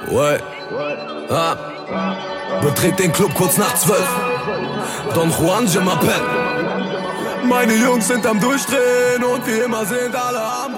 Ouais. Ah. Betritt den Club kurz nach 12. Don Juan, je m'appelle. Meine Jungs sind am Durchdrehen und wie immer sind alle am